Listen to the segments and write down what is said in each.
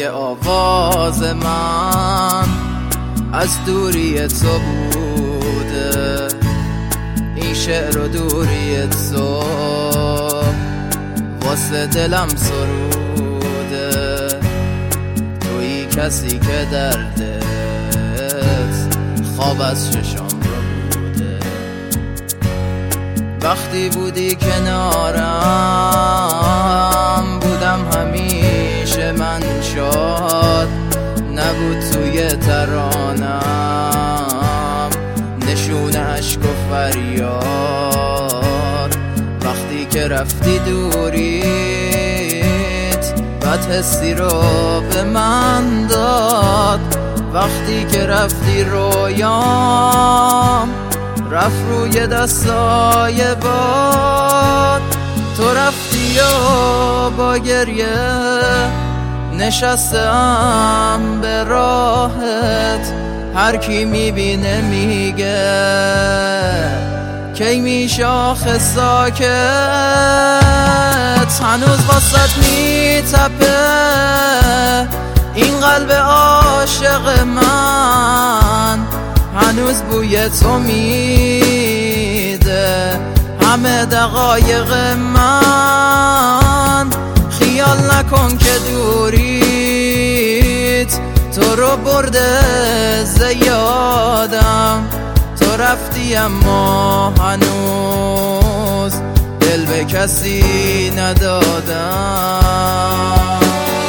آواز من از دوری تو بوده، این شعر و دوری تو واسه دلم سروده. تویی کسی که دردت خواب از چشام رو بوده. وقتی بودی کنارم بودم همیشه من شاد، نبود توی ترانم نشون عشق و فریاد. وقتی که رفتی دوریت بد حسی رو به من داد. وقتی که رفتی رویام رفت روی دستای باد. تو رفتی و با گریه نشستم به راهت. هر کی میبینه میگه کی میشه آخه ساکت. هنوز واسط میتپه این قلب عاشق من، هنوز بوی تو میده همه دقایق من. خیال نکن که دوریت تو رو برده زیادم. تو رفتی اما هنوز دل به کسی ندادم.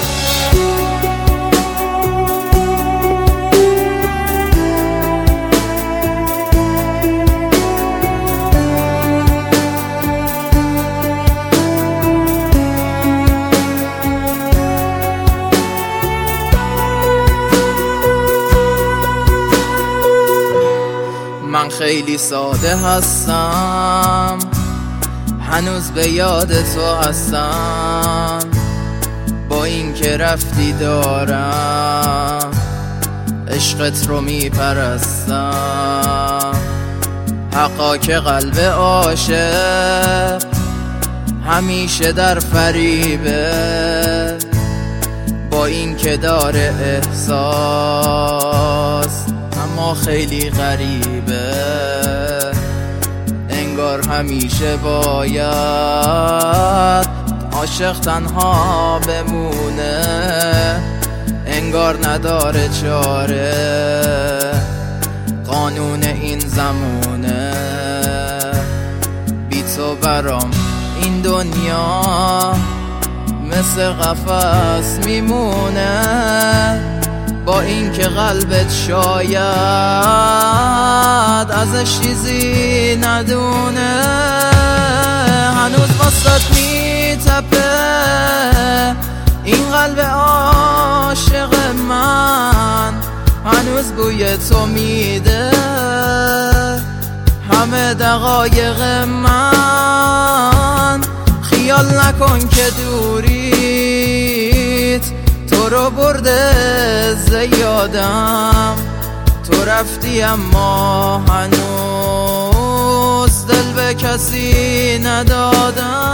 من خیلی ساده هستم، هنوز به یاد تو هستم. با این که رفتی دارم عشقت رو میپرستم. حقا که قلب عاشق همیشه در فریبه، با این که داره احساس اما خیلی غریبه. انگار همیشه باید عاشق تنها بمونه، انگار نداره چاره قانون این زمونه. بی تو برام این دنیا مثل قفس میمونه، با این که قلبت شاید ازش چیزی ندونه. هنوز واسط میتپه این قلب عاشق من، هنوز بوی تو میده همه دقایق من. خیال نکن که دوریت تو رو برده زیادم. تو رفتی اما هنوز دل به کسی ندادم.